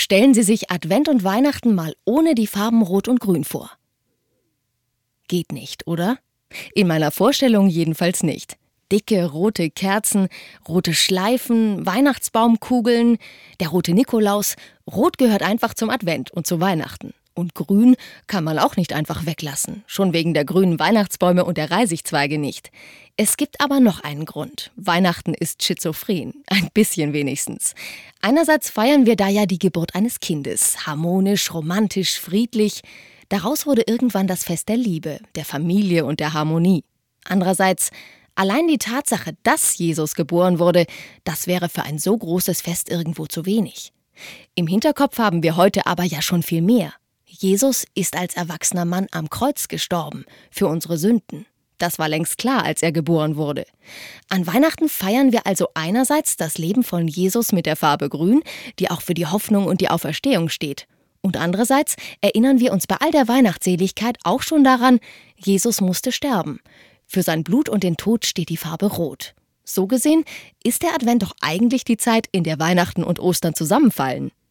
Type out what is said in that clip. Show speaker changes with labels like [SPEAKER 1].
[SPEAKER 1] Stellen Sie sich Advent und Weihnachten mal ohne die Farben Rot und Grün vor. Geht nicht, oder? In meiner Vorstellung jedenfalls nicht. Dicke rote Kerzen, rote Schleifen, Weihnachtsbaumkugeln, der rote Nikolaus. Rot gehört einfach zum Advent und zu Weihnachten. Und grün kann man auch nicht einfach weglassen. Schon wegen der grünen Weihnachtsbäume und der Reisigzweige nicht. Es gibt aber noch einen Grund. Weihnachten ist schizophren. Ein bisschen wenigstens. Einerseits feiern wir da ja die Geburt eines Kindes. Harmonisch, romantisch, friedlich. Daraus wurde irgendwann das Fest der Liebe, der Familie und der Harmonie. Andererseits, allein die Tatsache, dass Jesus geboren wurde, das wäre für ein so großes Fest irgendwo zu wenig. Im Hinterkopf haben wir heute aber ja schon viel mehr. Jesus ist als erwachsener Mann am Kreuz gestorben, für unsere Sünden. Das war längst klar, als er geboren wurde. An Weihnachten feiern wir also einerseits das Leben von Jesus mit der Farbe Grün, die auch für die Hoffnung und die Auferstehung steht. Und andererseits erinnern wir uns bei all der Weihnachtsseligkeit auch schon daran, Jesus musste sterben. Für sein Blut und den Tod steht die Farbe Rot. So gesehen ist der Advent doch eigentlich die Zeit, in der Weihnachten und Ostern zusammenfallen.